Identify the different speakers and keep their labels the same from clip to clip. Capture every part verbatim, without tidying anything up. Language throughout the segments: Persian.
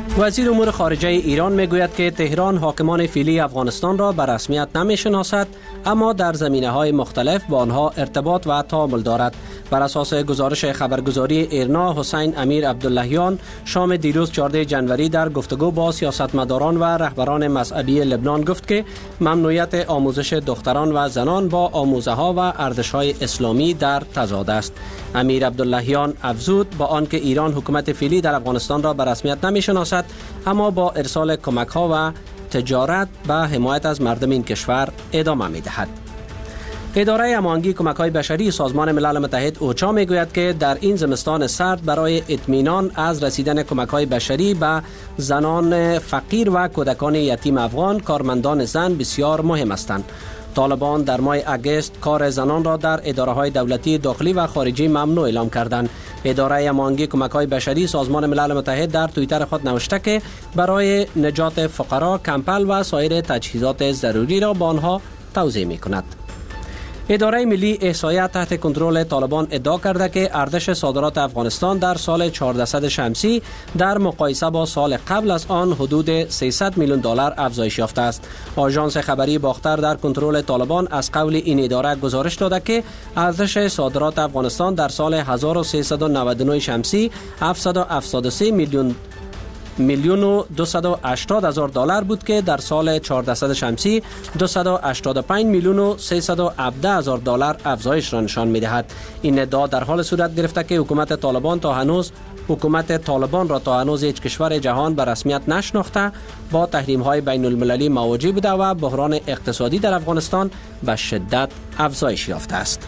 Speaker 1: وزیر امور خارجه ایران میگوید که تهران حاکمان فعلی افغانستان را به رسمیت نمیشناسد، اما در زمینه‌های مختلف با آنها ارتباط و تعامل دارد. بر اساس گزارش خبرگزاری ایرنا، حسین امیر عبداللهیان شام دیروز چهاردهم جنوری در گفتگو با سیاستمداران و رهبران مذهبی لبنان گفت که ممنوعیت آموزش دختران و زنان با آموزه‌ها و ارزش‌های اسلامی در تضاد است. امیر عبداللهیان افزود با آنکه ایران حکومت فعلی در افغانستان را به رسمیت نمیشناسد، اما با ارسال کمک‌ها و تجارت به حمایت از مردم این کشور ادامه می‌دهد. اداره هماهنگی کمک‌های بشری سازمان ملل متحد اوچا میگوید که در این زمستان سرد برای اطمینان از رسیدن کمک‌های بشری به زنان فقیر و کودکان یتیم افغان، کارمندان زن بسیار مهم هستند. طالبان در ماه اگست کار زنان را در اداره‌های دولتی داخلی و خارجی ممنوع اعلام کردند. اداره هماهنگی کمک‌های بشری سازمان ملل متحد در توییتر خود نوشته که برای نجات فقرا کمپل و سایر تجهیزات ضروری را با آنها توزیع می‌کند. اداره ملی احصایه تحت کنترل طالبان ادعا کرده که ارزش صادرات افغانستان در سال چهاردهصد شمسی در مقایسه با سال قبل از آن حدود سیصد میلیون دلار افزایش یافته است. آژانس خبری باختر در کنترل طالبان از قول این اداره گزارش داده که ارزش صادرات افغانستان در سال هزار و سیصد و نود و نه شمسی هفتصد و هفتاد و سه میلیون میلیون و دویست و هشتاد هزار دلار بود که در سال چهاردهصد شمسی دویست و هشتاد و پنج میلیون و سیصد و هفده هزار دلار افزایش را نشان می‌دهد. این ادعا در حال صورت گرفته که حکومت طالبان تا هنوز حکومت طالبان را تا هنوز هیچ کشور جهان به رسمیت نشناخته، با تحریم‌های بین المللی مواجه بوده و بحران اقتصادی در افغانستان به شدت افزایش یافته است.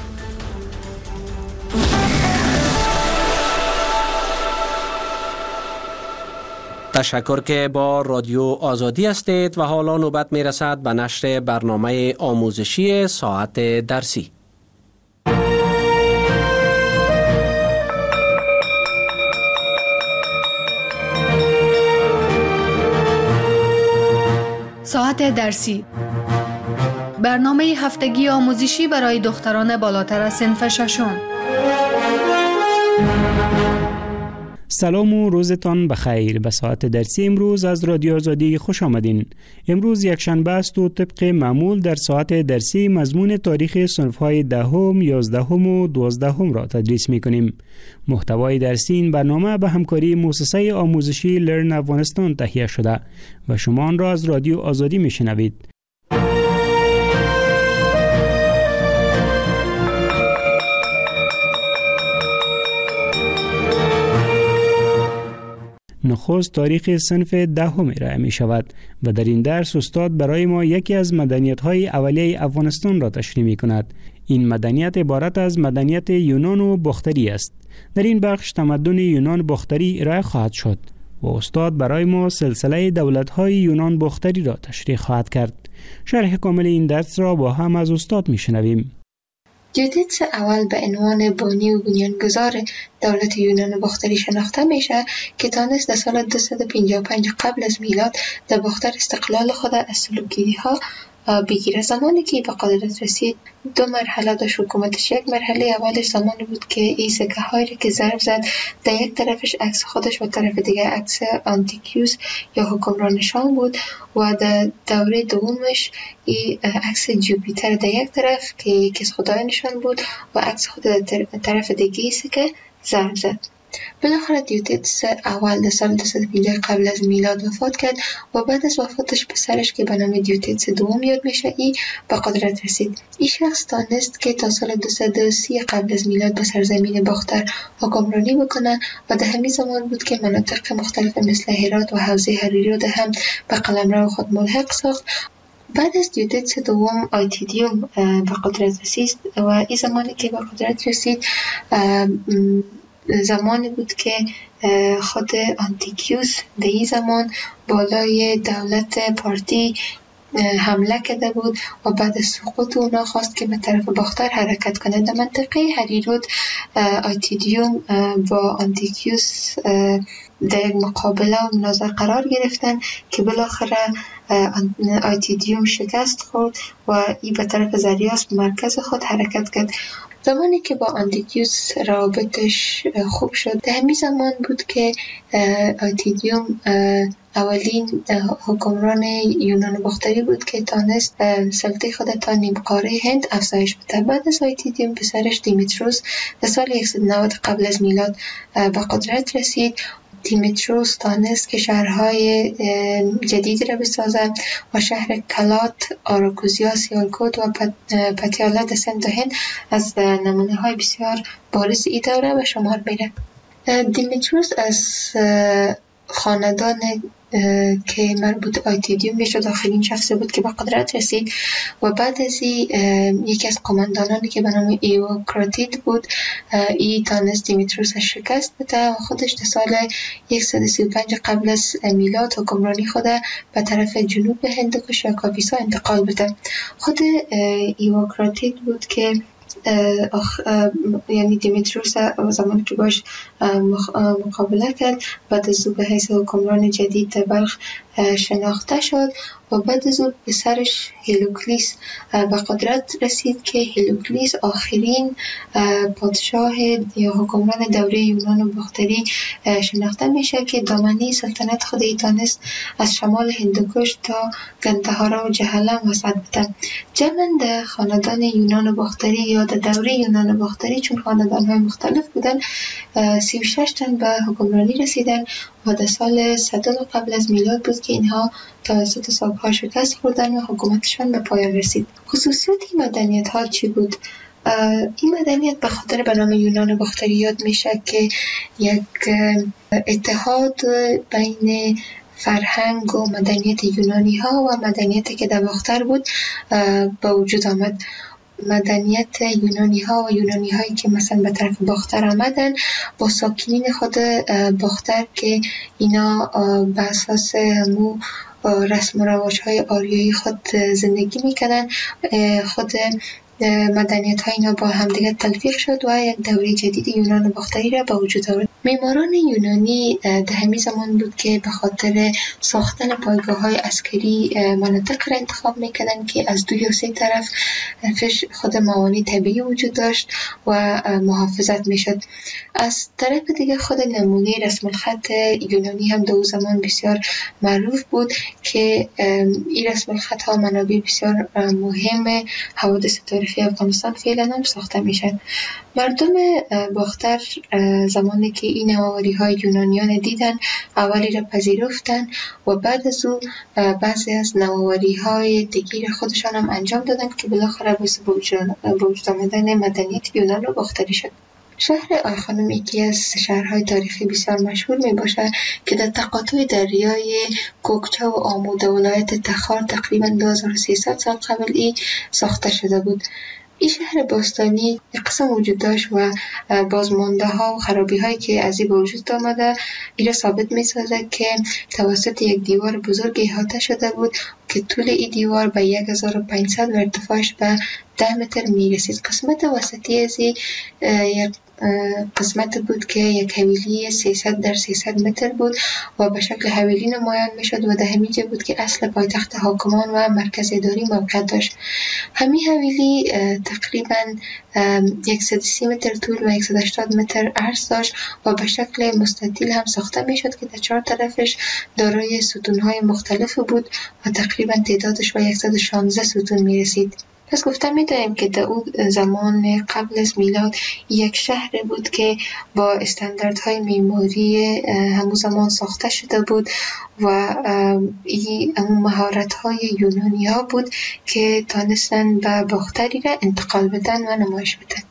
Speaker 1: تشکر که با رادیو آزادی هستید و حالا نوبت می رسد به نشر برنامه آموزشی ساعت درسی.
Speaker 2: ساعت درسی، برنامه هفتگی آموزشی برای دختران بالاتر از صنف ششم.
Speaker 3: سلام و روزتان بخیر. به ساعت درسی امروز از رادیو آزادی خوش آمدین. امروز یک شنبه است و طبق معمول در ساعت درسی مضمون تاریخ صنف‌های دهم، یازدهم و دوازدهم را تدریس می‌کنیم. محتوای درسی این برنامه به همکاری مؤسسه آموزشی لرن افغانستان تهیه شده و شما آن را از رادیو آزادی می‌شنوید. نخست تاریخ صنف دهم ارائه می شود و در این درس استاد برای ما یکی از مدنیت‌های اولیه افغانستان را تشریح می کند. این مدنیت عبارت از مدنیت یونان و باختری است. در این بخش تمدن یونان باختری ارائه خواهد شد و استاد برای ما سلسله دولت‌های یونان باختری را تشریح خواهد کرد. شرح کامل این درس را با هم از استاد می شنویم.
Speaker 4: دیوتیدس اول به عنوان بانی و بنیانگذار دولت یونان باختری شناخته میشه که تانست در سال دویست و پنجاه و پنج قبل از میلاد در باختر استقلال خود از سلوکی‌ها بگیره. زمانی که به قدرت رسید دو مرحله داشت حکومتش. یک مرحله اولش زمانی بود که این سکه هایی که ضرب زد در یک طرفش عکس خودش و طرف دیگه عکس آنتیکیوس یا حکمرانشان بود و در دوره دومش این عکس جوپیتر در یک طرف که یکی از خدایانشان بود و عکس خود در طرف دیگه سکه ضرب زد. بالاخره دیوتیدس اول در سال دویست و پنجاه قبل از میلاد وفات کرد و بعد از وفاتش پسرش که به نام دیوتیدس دوم یاد میشه ای به قدرت رسید. این شخص تانست که تا سال دویست و سی قبل از میلاد به سرزمین باختر حکمرانی بکنه و در همین زمان بود که مناطق مختلف مثل هرات و حوزه حریری رو هم به قلمرو خود ملحق ساخت. بعد از دیوتیدس دوم آیتیدیوم به قدرت رسید و این زمانی که به قدرت رسید زمانی بود که خود آنتیکیوس در این زمان بالای دولت پارتی حمله کرده بود و بعد از سقوط اونا خواست که به طرف باختر حرکت کنه. در منطقه هریرود آیتیدیوم با آنتیکیوس در یک مقابله و مناظره قرار گرفتن که بالاخره آیتیدیوم شکست خورد و این به طرف زریاس مرکز خود حرکت کرد. زمانی که با آنتیدیوس روابطش خوب شد، در همین زمان بود که آتیدیوم اولین حکمران یونان باختری بود که تانست سلطه خود تا نیم قاره هند افزایش بده. بعد از آتیدیوم پسرش دیمیتروس در سال صد و نود قبل از میلاد به قدرت رسید. دیمیتروس تانست که شهرهای جدید را بسازد و شهر کلات، آراکوزیا، سیالکوت و پتیالا در سمت هند از نمونه های بسیار بارز ای دوره به شمار میره. دیمیتروس از خاندان که مربوط آتیدیوم میشد آخرین شخصی بود که به قدرت رسید و بعد از این یکی از قماندانانی که به نام ایوکراتید بود، ای تانست دیمیتروس شکست بده و خودش در سال صد و سی و پنج قبل از میلاد حکمرانی خود به طرف جنوب هندوکش و کاپیسا انتقال بده. خود ایوکراتید بود که اخ... یعنی دیمیتروس زمانی که باش مقابله کرد، بعد از او به حیث حکمران جدید در بلخ شناخته شد و بعد از او پسرش هیلوکلیس به قدرت رسید که هیلوکلیس آخرین پادشاه یا حکمران دوره یونان باختری شناخته میشه که دامنه سلطنت خود تانست از شمال هندوکش تا گندهارا و جهلم وسط بده. جمعاً در خاندان یونان باختری یا در دوره یونان باختری، چون خاندان‌های مختلف بودن، سی و شش تن به حکمرانی رسیدن و در سال صد قبل از میلاد بود که اینها توسط ساک‌ها شکست خوردن و حکومتشان به پایان رسید. خصوصیت این مدنیت ها چی بود؟ این مدنیت به خاطر به نام یونان باختری یاد میشه که یک اتحاد بین فرهنگ و مدنیت یونانی ها و مدنیتی که در باختر بود به وجود آمد. مدنیت یونانی ها و یونانی هایی که مثلا به طرف باختر آمدن با ساکنین خود باختر که اینا به اساس همو رسم و رواج های آریایی خود زندگی میکنن، خود مدنیت های اینا با همدیگه تلفیق شد و یک دوره جدید یونان باختری را به وجود آورد. معماران یونانی در همین زمان بود که به خاطر ساختن پایگاه های عسکری مناطق را انتخاب میکردن که از دو یا سه طرف خود موانع طبیعی وجود داشت و محافظت میشد. از طرف دیگه خود نمونه رسم الخط یونانی هم در اون زمان بسیار معروف بود که این رسم الخط ها منابع بسیار مهم حوادث تاریخی افغانستان فعلا هم ساخته میشن. مردم باختر زمانی که این نوآوری های یونانیان دیدن، اولی را پذیرفتن و بعد از او بعضی از نوآوری های دیگر خودشان هم انجام دادن که بالاخره باعث به وجود آمدن مدنیت یونان و باختری شد. شهر آیخانوم یکی از شهرهای تاریخی بسیار مشهور می باشه که در تقاطع دریای کوکچه و آمو ولایت تخار تقریبا دو هزار و سیصد سال قبل ای ساخته شده بود. این شهر باستانی یک قسم وجود داشت و بازمانده ها و خرابی هایی که از این به وجود آمده این را ثابت می سازد که توسط یک دیوار بزرگ احاطه شده بود که طول این دیوار به یک هزار و پانصد و ارتفاعش به ده متر می رسید. قسمت وسطی از این یک قسمت بود که یک حویلی سیصد در سیصد متر بود و به شکل حویلی نمایان می شد و در همین جا بود که اصل پایتخت حاکمان و مرکز اداری موقع داشت. همین حویلی تقریبا صد و سی متر طول و صد و هشتاد متر عرض داشت و به شکل مستطیل هم ساخته می شد که در چهار طرفش دارای ستونهای مختلف بود و تقریبا تعدادش به صد و شانزده ستون می رسید. پس گفتم می‌دانیم که در اون زمان قبل از میلاد یک شهر بود که با استانداردهای معماری همون زمان ساخته شده بود و این مهارت‌های یونانی ها بود که تانستن به باختری را انتقال بدن و نمایش بدن.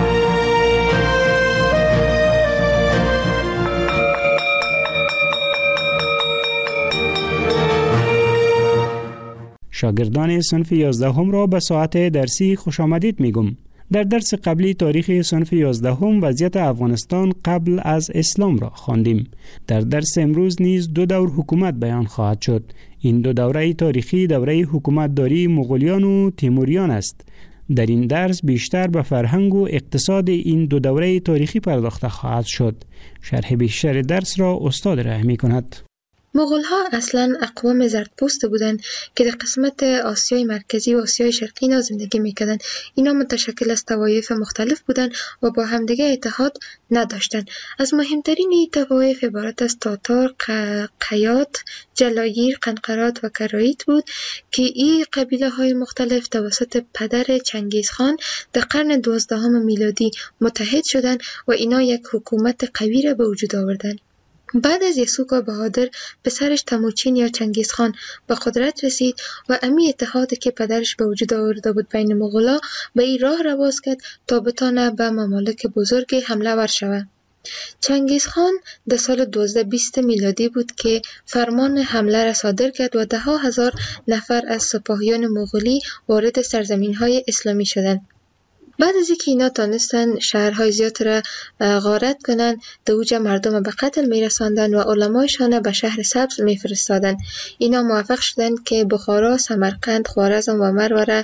Speaker 3: شاگردان صنف یازدهم را به ساعت درسی خوش آمدید میگم. در درس قبلی تاریخ صنف یازدهم وضعیت افغانستان قبل از اسلام را خواندیم. در درس امروز نیز دو دور حکومت بیان خواهد شد. این دو دوره تاریخی دوره حکومتداری مغولیان و تیموریان است. در این درس بیشتر به فرهنگ و اقتصاد این دو دوره تاریخی پرداخته خواهد شد. شرح بیشتر درس را استاد ارائه می کند.
Speaker 4: مغول‌ها اصلاً اقوام زردپوست بودند که در قسمت آسیای مرکزی و آسیای شرقی اینا زندگی میکردند. اینا متشکل از طوایف مختلف بودند و با همدیگه اتحاد نداشتند. از مهمترین این طوایف عبارت از تاتار، ق- قیات، جلاگیر، قنقرات و کرایت بود که این قبیله های مختلف توسط پدر چنگیزخان در قرن دوازدهم میلادی متحد شدند و اینا یک حکومت قوی را به وجود آوردند. بعد از یسوع بهادر پسرش تموچین یا چنگیزخان به قدرت رسید و امی اتحادی که پدرش به وجود آورده بود بین مغولا به این راه را باز کرد تا بتانه به ممالک بزرگ حمله ور شود. چنگیزخان در سال دوازده بیست میلادی بود که فرمان حمله را صادر کرد و ده ها هزار نفر از سپاهیان مغولی وارد سرزمین‌های اسلامی شدند. بعد از اینکه اینا تانستن شهرهای زیاد را غارت کنند، در اوج مردم به قتل میرساندند و علمایشان به شهر سبز میفرستادند. اینا موفق شدند که بخارا، سمرقند، خوارزم و مرو را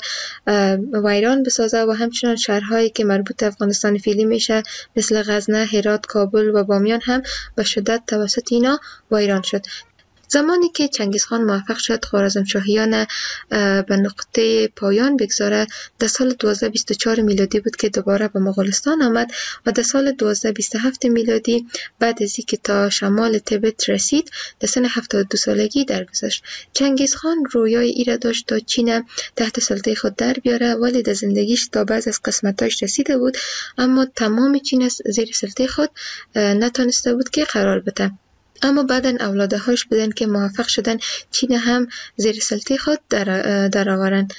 Speaker 4: ویران بسازه و همچنان شهرهایی که مربوط افغانستان فعلی میشه مثل غزنه، هرات، کابل و بامیان هم به شدت توسط اینا ویران شد. زمانی که چنگیزخان موفق شد خوارزمشاهیان به نقطه پایان بگذاره در سال دوازده بیست و چهار میلادی بود که دوباره به مغولستان آمد و در سال دوازده بیست و هفت میلادی بعد از اینکه تا شمال تبت رسید در سن هفتاد و دو سالگی درگذشت. چنگیزخان رویای ای را داشت تا چین تحت سلطه خود در بیاره، ولی در زندگیش تا بعض از قسمتاش رسیده بود اما تمام چین زیر سلطه خود نتونسته بود که قرار بده. اما بعداً اولادهاش بودن که موفق شدن چین هم زیر سلطه خود در, در آورند.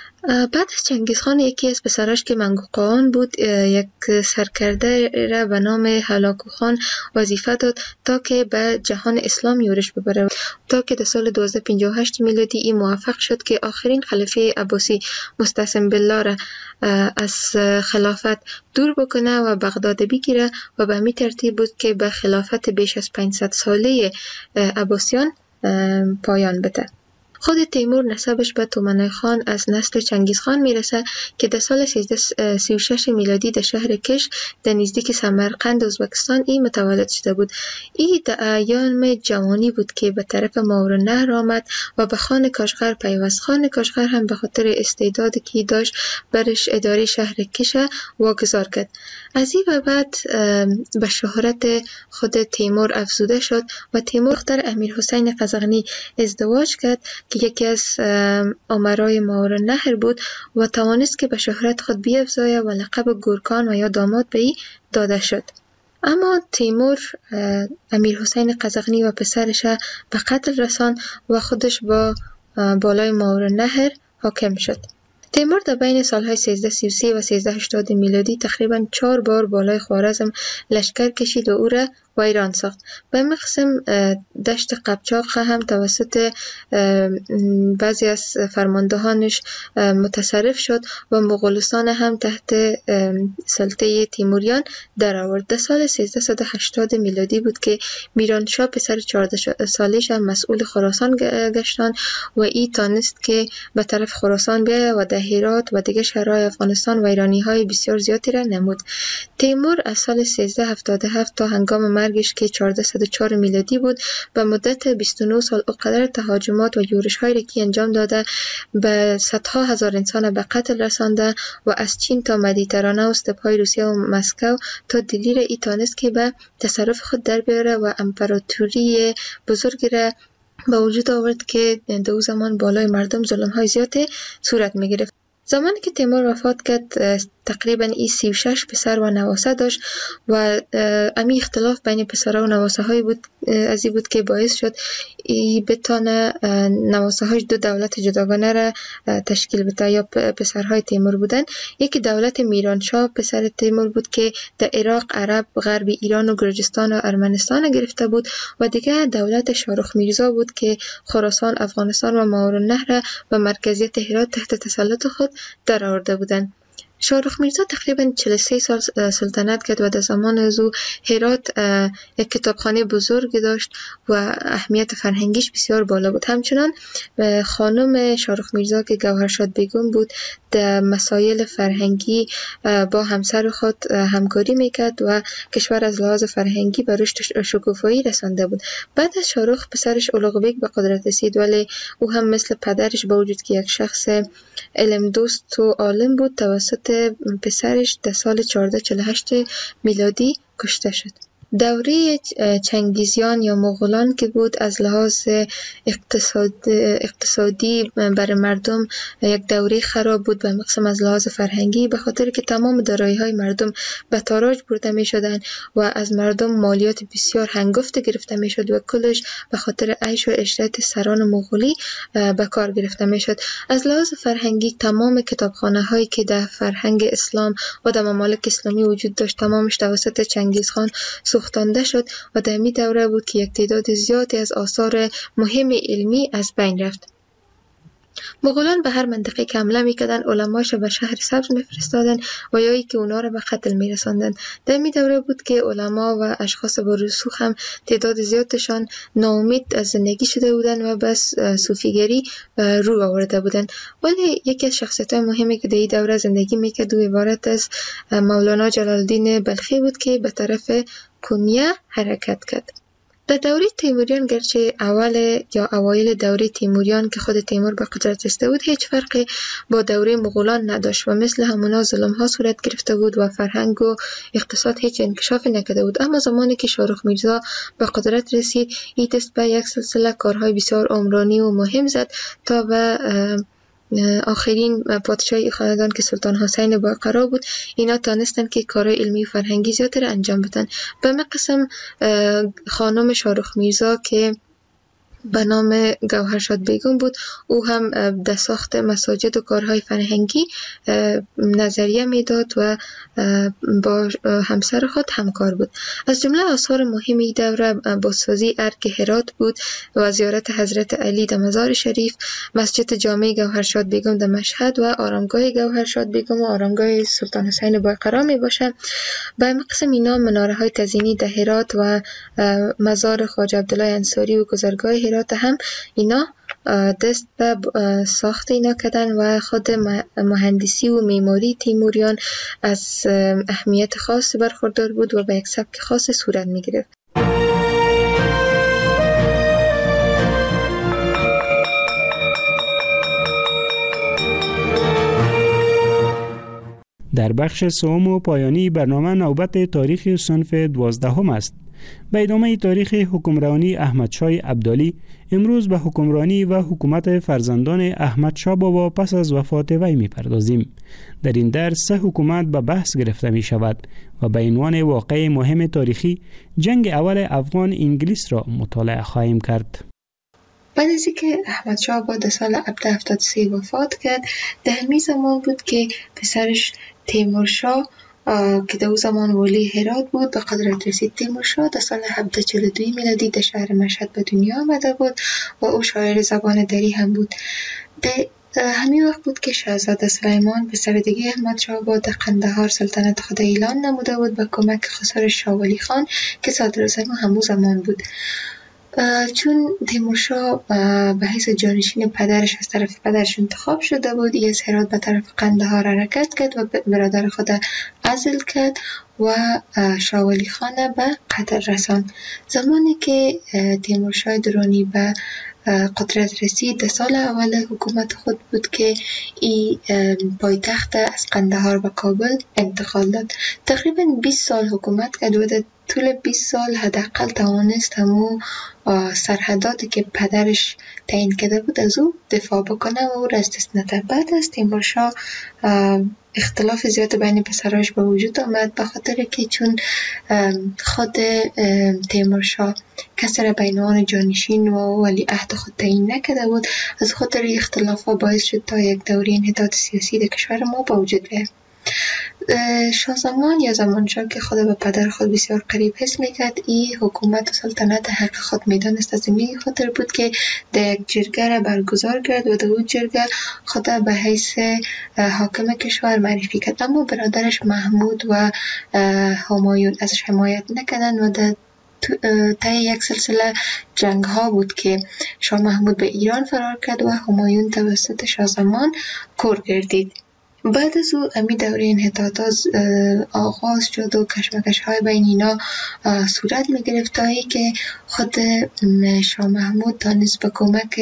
Speaker 4: بعد از چنگیزخان یکی از پسراش که منگوقان بود یک سرکرده را به نام هلاکو خان وظیفه داد تا که به جهان اسلام یورش ببره، تا که در سال دوازده پنجاه و هشت میلادی این موفق شد که آخرین خلیفه عباسی مستعصم بالله را از خلافت دور بکنه و بغداد بگیره و به می ترتیب بود که به خلافت بیش از پانصد ساله عباسیان پایان بده. خود تیمور نسبش به تومنای خان از نسل چنگیزخان میرسه که در سال سیزده سی و شش میلادی در شهر کش در نزدیک سمرقند ازبکستان ای متولد شده بود. ای در ایام جوانی بود که به طرف ماورالنهر آمد و به خان کاشغر پیوست. خان کاشغر هم به خاطر استعدادی که داشت برش اداره شهر کش واگذار کرد. از این و بعد به شهرت خود تیمور افزوده شد و تیمور دختر امیر حسین قزغنی ازدواج کرد که یکی از امرای ماورالنهر بود و توانست که به شهرت خود بیفزاید و لقب گورکان و یا داماد به ای داده شد. اما تیمور امیر حسین قزغنی و پسرش به قتل رساند و خودش با بالای ماورالنهر حاکم شد. تیمور در بین سالهای سیزده سی و سه و سیزده هشتاد میلادی تقریباً چهار بار بالای خوارزم لشکر کشید و او را ویران ساخت. به همین قسم دشت قبچاق هم توسط بعضی از فرماندهانش متصرف شد و مغولستان هم تحت سلطه تیموریان در آورد. در سال سیزده هشتاد میلادی بود که میرانشاه پسر چهارده سالش هم مسئول خراسان گشتان و ای تانست که به طرف خراسان بیاید و در هرات و دیگر شهرهای افغانستان ویرانی های بسیار زیادی را نمود. تیمور از سال سیزده هفتاد و هفت تا هنگام مرگش که چهارصد و چهار میلادی بود به مدت بیست و نه سال اوقدر تهاجمات و یورش هایی را که انجام داده به صدها هزار انسان به قتل رسانده و از چین تا مدیترانه و استپهای روسیه و مسکو تا دلی را ای تانست که به تصرف خود در بیاره و امپراتوری بزرگی را به وجود آورد که در او زمان بالای مردم ظلم های زیاد صورت می گرفت. زمانی که تیمور وفات کرد تقریبا ای سی و شش پسر و نواسه داشت و امی اختلاف بین پسرها و نواسه های بود از این بود که باعث شد ای بتانه نواسه های دو دولت جداگانه را تشکیل بده یا پسرهای تیمور بودن. یکی دولت میرانشاه پسر تیمور بود که در عراق، عرب، غرب ایران و گرجستان و ارمنستان گرفته بود و دیگه دولت شاهرخ میرزا بود که خراسان، افغانستان و ماورالنهر به مرکزیت هرات تحت تسلط خود در آورده بودند. شاهرخ میرزا تقریبا چهل و سه سال سلطنت کرد و در زمان از او هرات یک کتابخانه بزرگ داشت و اهمیت فرهنگیش بسیار بالا بود. همچنان خانم شاهرخ میرزا که گوهرشاد بیگم بود در مسائل فرهنگی با همسر خود همکاری میکرد و کشور از لحاظ فرهنگی به رشد شکوفایی رسانده بود. بعد از شاهرخ پسرش اولغ بیگ به قدرت رسید، ولی او هم مثل پدرش با وجود که یک شخص علم دوست و عالم بود توسط پسرش در سال چهارده چهل و هشت میلادی کشته شد. دوره چنگیزیان یا مغولان که بود از لحاظ اقتصاد اقتصادی برای مردم یک دوره خراب بود، به مقسم از لحاظ فرهنگی، به خاطر که تمام دارایی‌های مردم به تاراج برده می‌شدند و از مردم مالیات بسیار هنگفت گرفته می‌شد و کلش به خاطر عیش و عشرت سران مغولی به کار گرفته می‌شد. از لحاظ فرهنگی تمام کتابخانه‌هایی که در فرهنگ اسلام و در ممالک اسلامی وجود داشت تمامش توسط چنگیزخان سوختانده شد و در می دوره بود که یک تعداد زیادی از آثار مهم علمی از بین رفت. مغولان به هر منطقه که حمله میکردن علماش به شهر سبز میفرستادن و یا ای که اونا رو به قتل میرساندن. در می دوره بود که علما و اشخاص با رسوخ هم تعداد زیادشان ناامید از زندگی شده بودن و بس صوفیگری رو آورده بودن. ولی یکی از شخصیت‌های مهمی که در این دوره زندگی میکرد و عبارت از مولانا جلال الدین بلخی بود که به طرف کنیه حرکت کرد. در دوره تیموریان گرچه اول یا اوایل دوره تیموریان که خود تیمور به قدرت رسیده بود هیچ فرقی با دوره مغولان نداشت و مثل همونا ظلم ها صورت گرفته بود و فرهنگ و اقتصاد هیچ انکشافی نکرده بود. اما زمانی که شاهرخ میرزا به قدرت رسید این دست به یک سلسله کارهای بسیار عمرانی و مهم زد تا به آخرین پادشاهی خاندان که سلطان حسین بایقرا بود اینا تانستن که کارهای علمی و فرهنگی زیادتر انجام بدن. به مقسم خانم شاهرخ میرزا که به نام گوهرشاد بیگم بود او هم در ساخت مساجد و کارهای فرهنگی نظریه میداد و با همسر خود همکار بود. از جمله آثار مهمی دوره بازسازی ارگ هرات بود و زیارت حضرت علی در مزار شریف، مسجد جامع گوهرشاد بیگم در مشهد و آرامگاه گوهرشاد بیگم و آرامگاه سلطان حسین بایقرا می باشه. به مقسم اینا مناره های تزیینی در هرات و مزار خواجه عبدالله انصاری و گذرگاه هرات هم اینا دست به ساخت اینا کردن و خود مهندسی و معماری تیموریان از اهمیت خاص برخوردار بود و به یک سبک خاص صورت می گرفت.
Speaker 3: در بخش سوم و پایانی برنامه نوبت تاریخ صنف دوازدهم است. به ادامه تاریخ حکمرانی احمدشاه ابدالی امروز به حکمرانی و حکومت فرزندان احمدشاه بابا پس از وفات وی می‌پردازیم. در این درس سه حکومت به بحث گرفته می شود و به عنوان واقعه مهم تاریخی جنگ اول افغان انگلیس را مطالعه خواهیم کرد.
Speaker 4: بعد از اینکه احمدشاه بابا در سال هفده هفتاد و سه وفات کرد، در همین زمان بود که پسرش تیمورشاه که در اون زمان ولی هرات بود به قدرت رسید. تیمورشاه در سال هفده چهل و دو میلادی در شهر مشهد به دنیا آمده بود و او شاعر زبان دری هم بود. در همین وقت بود که شاهزاده سلیمان پسر دیگه احمدشاه بابا در قندهار سلطنت خود اعلان نموده بود به کمک خسر شاه ولی خان که صدراعظم همون زمان بود. چون تیمورشاه به حیث جانشین پدرش از طرف پدرش انتخاب شده بود، ای از هرات به طرف قندهار حرکت کرد و برادر خود عزل کرد و شاه ولی خان به قتل رساند. زمانی که تیمورشاه درانی به قدرت رسید در سال اول حکومت خود بود که ای پایتخت از قندهار به کابل انتقال داد. تقریبا بیست سال حکومت کرد و در طول بیست سال حداقل توانست همون سرحداتی که پدرش تعیین کرده بود از او دفاع بکنه و او را از دست نده. بعد از تیمورشاه اختلاف زیاد بین پسراش به وجود آمد به خاطر که چون خود تیمورشاه کسی را به عنوان جانشین و ولی عهد خود تعیین نکرده بود، از خاطر اختلاف ها باعث شد تا یک دوره انحطاط سیاسی در کشور ما به وجود بیاید. شاهزمان یا زمانشاه که خود به پدر خود بسیار قریب حس میکرد، این حکومت و سلطنت حق خود میدانست. از این خاطر بود که در یک جرگه را برگزار کرد و در اون جرگه خود به حیث حاکم کشور معرفی کرد. اما برادرش محمود و همایون ازش حمایت نکردند و در طی یک سلسله جنگ ها بود که شاه محمود به ایران فرار کرد و همایون توسط شاهزمان کور گردید. بعد از او امی دوره انحطاطات آغاز شد و کشمکش های بین اینا صورت می گرفت تا ای که خود شاه محمود تانست به کمک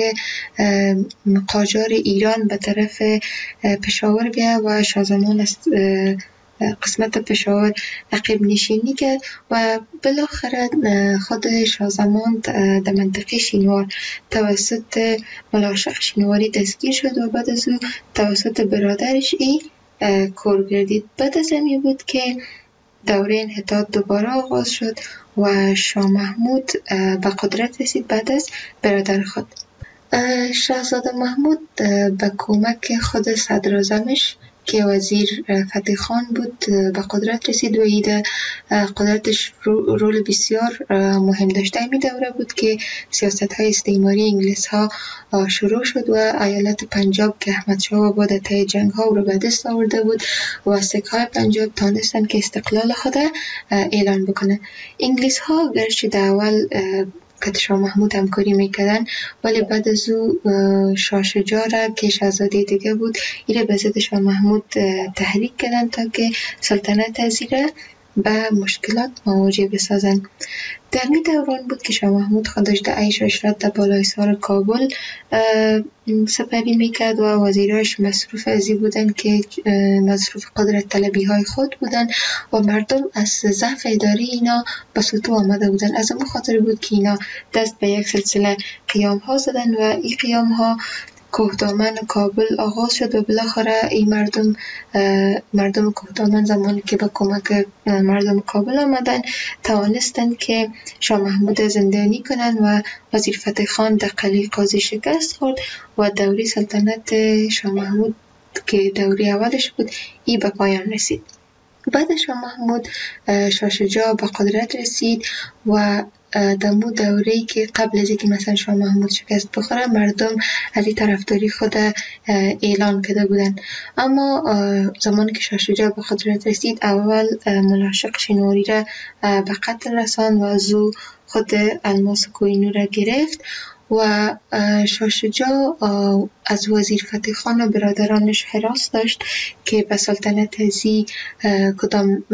Speaker 4: قاجار ایران به طرف پشاور بیاید و شاهزمان از قسمت پشاور عقب نشینی کرد و بالاخره خود شاهزمان در منطقه شینوار توسط ملاشق شینواری دستگیر شد و بعد از او توسط برادرش ای کور گردید. بعد از همین بود که دوره انحطاط دوباره آغاز شد و شاه محمود به قدرت رسید بعد از برادر خود. شاهزاده محمود به کمک خود صدراعظمش که وزیر فتح خان بود به قدرت رسید و این قدرتش رول بسیار مهم داشته. این دوره بود که سیاست های استعماری انگلیس ها شروع شد و ایالت پنجاب که احمد شاه بعد طی جنگ ها رو به دست آورده بود و سکه های پنجاب تانستن که استقلال خود اعلان بکنه. انگلیس ها گرچه در اول که شاه محمود همکاری میکردن ولی بعد از او شاه شجاع را که شاهزاده دیگه بود ایره به ضد شاه محمود تحریک کردن تا که سلطنت از ایره به مشکلات مواجه بسازن. در این دوران بود که شاه محمود خودش در عیش و عشرت در بالای سر کابل سپری میکرد و وزیراش مصروف ازی بودن که مصروف قدرت طلبی های خود بودن و مردم از ضعف اداری اینا به سطوح آمده بودن. از اون خاطر بود که اینا دست به یک سلسله قیام ها زدن و این قیام ها کوهدامن کابل آغاز شد و بالاخره این مردم مردم کوهدامن زمانی که با کمک مردم کابل آمدن توانستند که شاه محمود زندانی کنند و وزیر فتح خان در قلعه قاضی شکست خورد و دوره سلطنت شاه محمود که دوره اولش بود ای به پایان رسید. بعد شاه محمود شاه شجاع به قدرت رسید و دمو دوره‌ای که قبل از اینکه مثلا شاه محمود شکست بخوره مردم از این طرفداری خود اعلان کرده بودن. اما زمانی که شاه شجاع به قدرت رسید اول ملاشق شینواری را به قتل رساند و از او خود الماس کوهینور را گرفت و شاه شجاع از وزیر فتح خان و برادرانش حراس داشت که به سلطنت ازی کدام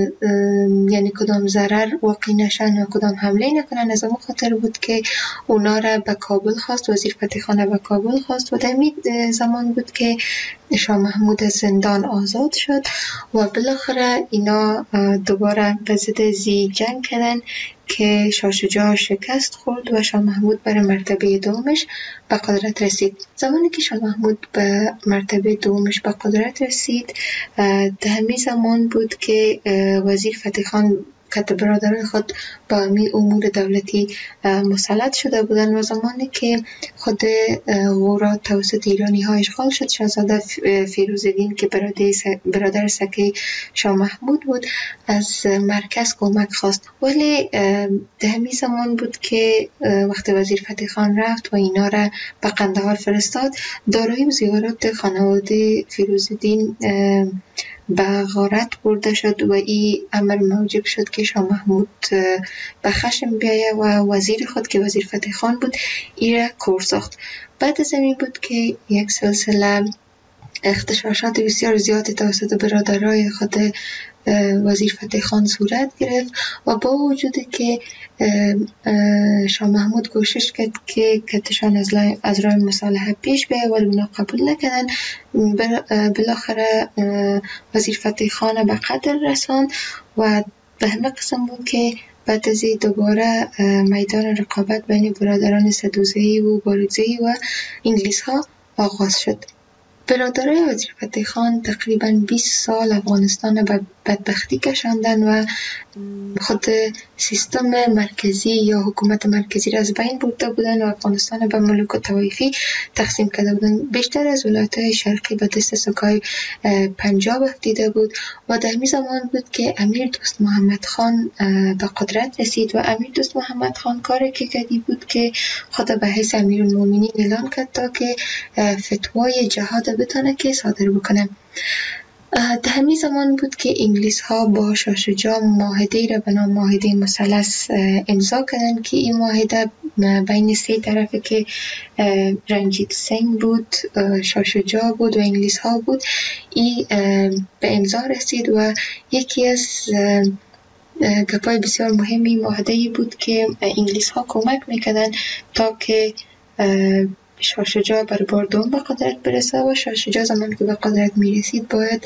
Speaker 4: یعنی کدام ضرر واقع نشن و کدام حمله نکنن. از اون خاطر بود که اونا را به کابل خواست، وزیر فتح خان به کابل خواست و در این زمان بود که شاه محمود از زندان آزاد شد و بالاخره اینا دوباره به ضد ازی جنگ کردن که شاه شجاع شکست خورد و شاه محمود بر مرتبه دومش به قدرت رسید. زمانی که شاه محمود به مرتبه دومش به قدرت رسید در همین زمان بود که وزیر فتح خان که برادران خود با امی امور دولتی مسلط شده بودن و زمانی که خود غورا توسط ایرانی ها اشغال شد شاهزاده فیروزالدین که برادر سکه شاه محمود بود از مرکز کمک خواست. ولی در همین زمان بود که وقتی وزیر فتح خان رفت و اینا را به قندهار فرستاد دارایی و زیورات خانواده فیروزالدین به غارت برده شد و این امر موجب شد که شاه محمود به خشم بیایه و وزیر خود که وزیر فتح خان بود ای را کور ساخت. بعد از این بود که یک سلسله اختشاشات بسیار زیادی توسط برادرای خود وزیر فتح خان صورت گرفت و با وجودی که شاه محمود کوشش کرد که کتشان از, از راه مصالحه پیش بیاید ولی اونا قبول نکردن. بالاخره وزیر فتح خان به قتل رساند و به همه قسم بود که بعد از دوباره میدان رقابت بین برادران سدوزه‌ای و بارکزئی و انگلیس ها آغاز شد. برادرای وزیر فتح خان تقریباً بیست سال افغانستان بدبختی کشاندن و خود سیستم مرکزی یا حکومت مرکزی را از بین برده بودن و افغانستان به ملوک و طوایفی تقسیم کرده بودن. بیشتر از ولایت‌های شرقی به دست سکای پنجاب افتیده بود و در همین زمان بود که امیر دوست محمد خان به قدرت رسید و امیر دوست محمد خان کاری که کردی بود که خود به حیث امیرالمومنین اعلان کرد تا که فتوای جهاد بتونه که صادر بکنه. در همین زمان بود که انگلیس ها با شاه شجاع معاهده را به نام معاهده مثلث امضا کردند که این معاهده بین سه طرفه که رنجیت سنگ بود، شاه شجاع بود و انگلیس ها بود، این به امضا رسید و یکی از گپای بسیار مهمی معاهده بود که انگلیس ها کمک میکردن تا که شاه شجاع بر بار دوم به قدرت برسه و شاه شجاع زمان که به قدرت میرسید باید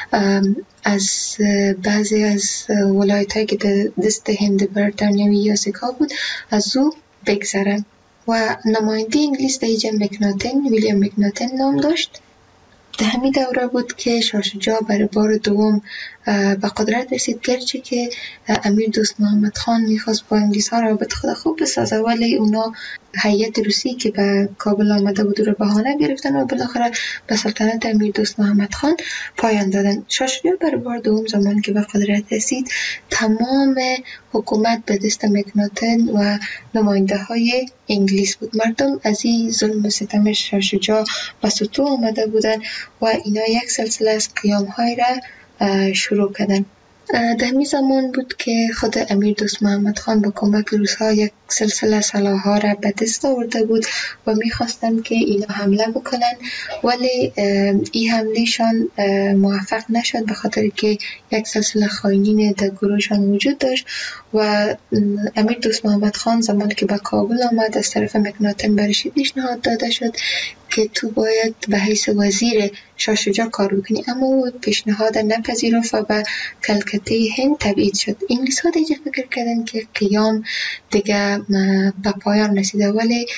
Speaker 4: از بعضی از ولایت هایی که در دست هند بریتانیایی یا سکا بود از او بگذره و نماینده انگلیس در اینجا مکناتن، ویلیام مکناتن نام داشت. در همین دوره بود که شاه شجاع برای بار دوم به قدرت رسید، گرچه که امیر دوست محمد خان میخواست با انگلیس ها رابط خود خوب بسازه ولی اونا هیئت روسی که به کابل آمده بود رو بهانه گرفتن و بالاخره به سلطنت امیر دوست محمد خان پایان دادن. شاه شجاع برای بار دوم زمان که به قدرت رسید تمام حکومت به دست مکناتن و نماینده های انگلیس بود. مردم از این ظلم و ستم شاه شجاع به سطوح آمده بودن و اینا یک سلسله از قیام های را شروع کردن. در همین زمان بود که خود امیر دوست محمد خان با کمک روس‌ها یک سلسله سلاح‌ها را به دست آورده بود و می‌خواستند که اینا حمله بکنن ولی این حملهشان موفق نشد به خاطر که یک سلسله خائنین در گروهشان وجود داشت و امیر دوست محمد خان زمان که به کابل آمد از طرف مکناتن برش پیشنهاد داده شد که تو باید به حیث وزیر شاه شجاع کار بکنی، اما او پیشنهاد نپذیرفت و به کلکته هند تبعید شد. انگلیس ها دیگه فکر کردن که قیام دیگه به پایان رسیده ولی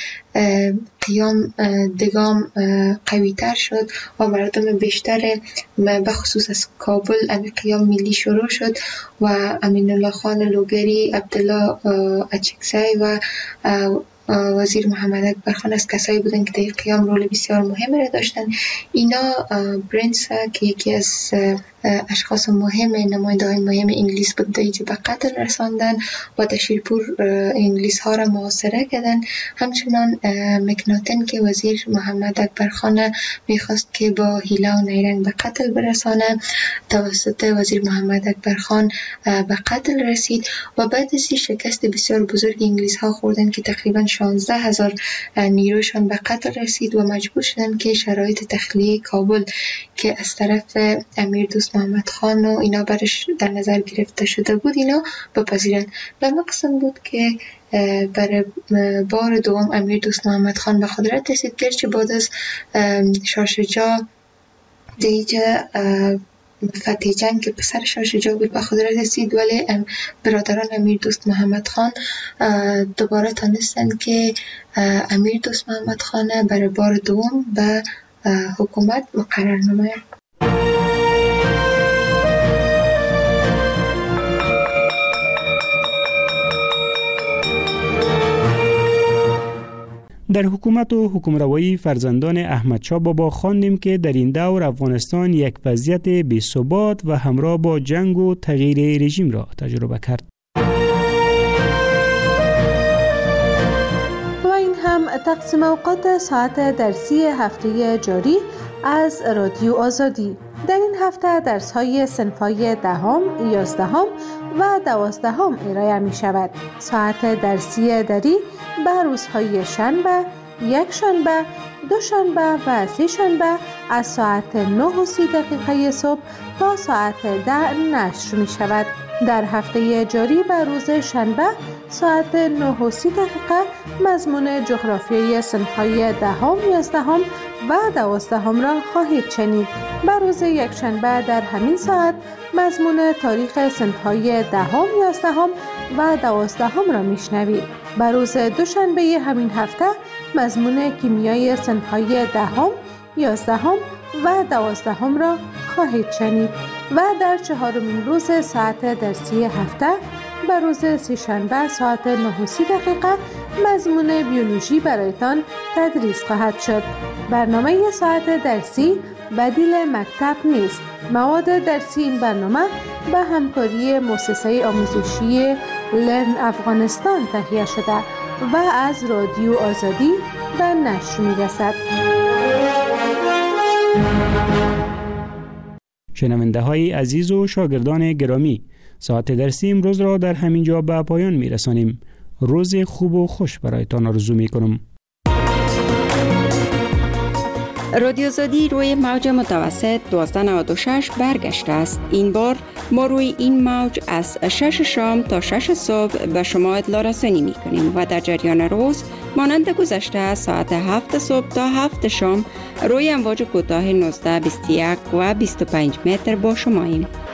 Speaker 4: قیام دگام قوی تر شد و مردم بیشتر به خصوص از کابل امی قیام ملی شروع شد و امین الله خان لوگری، عبدالله اچکزی و وزیر محمد اکبر خان از کسایی بودن که در قیام رول بسیار مهم را داشتن. اینا برنس که یکی از اشخاص مهم نماینده های مهم انگلیس بود دیجی به قتل رساندن و در شیرپور انگلیس ها را محاصره کردن. همچنان مکناتن که وزیر محمد اکبر خان میخواست که با حیله و نیرنگ به قتل برسانه، توسط وزیر محمد اکبر خان به قتل رسید و بعد از شکست بسیار بزرگ انگلیس ها خوردن که تقریبا شانزده هزار نیروشان به قتل رسید و مجبور شدن که شرایط تخلیه کابل که از طرف امیر دوست محمد خان و اینا برش در نظر گرفته شده بود اینا بپذیرن. و مقصد بود که برای بار دوم امیر دوست محمد خان به قدرت رسید، گرچه بعد از شاه شجاع دیگه فتح جنگ که پسر شاه شجاع بود به قدرت رسید ولی برادران امیر دوست محمد خان دوباره تانستن که امیر دوست محمد خان برای بار دوم به حکومت مقرر نماید.
Speaker 3: در حکومت و حکمروایی فرزندان احمدشاه بابا خواندیم که در این دور افغانستان یک وضعیت بی‌ثبات و همراه با جنگ و تغییر رژیم را تجربه کرد.
Speaker 5: و این هم تقسیم اوقات ساعت درسی هفته جاری از رادیو آزادی. در این هفته درس‌های صنف‌های دهم، یازدهم و دوازدهم ارائه می شود. ساعت درسی دری به روزهای شنبه، یک شنبه، دو شنبه و سه شنبه از ساعت نه و سی دقیقه صبح تا ساعت ده نشر می شود. در هفته جاری به روز شنبه ساعت نه و سی دقیقه مضمون جغرافیای صنف‌های دهم، یازدهم و دوازدهم را خواهید شنید. به روز یک شنبه در همین ساعت مضمون تاریخ صنف‌های دهم، یازدهم و دوازدهم را میشنوید. به روز دوشنبه همین هفته مضمون کیمیای صنف‌های دهم، یازدهم و دوازدهم را خواهید شنید. و در چهارمین روز ساعت درسی هفته به روز سه‌شنبه ساعت نه و سی دقیقه مضمون بیولوژی برایتان تدریس خواهد شد. برنامه ساعت درسی بدیل مکتب نیست. مواد درسی این برنامه به همکاری مؤسسه آموزشی لرن افغانستان تهیه شده و از رادیو آزادی به نشر می‌رسد.
Speaker 3: شنونده های عزیز و شاگردان گرامی، ساعت درسی امروز را در همین جا به پایان می رسانیم. روز خوب و خوش برایتان آرزو می کنم.
Speaker 6: رادیو آزادی روی موج متوسط دویست و نود و شش برگشته است. این بار ما روی این موج از شش شام تا شش صبح به شما اطلاع رسانی می کنیم و در جریان روز مانند گذشته ساعت هفت صبح تا هفت شام روی امواج کوتاه نوزده، بیست و یک و بیست و پنج متر با شماییم.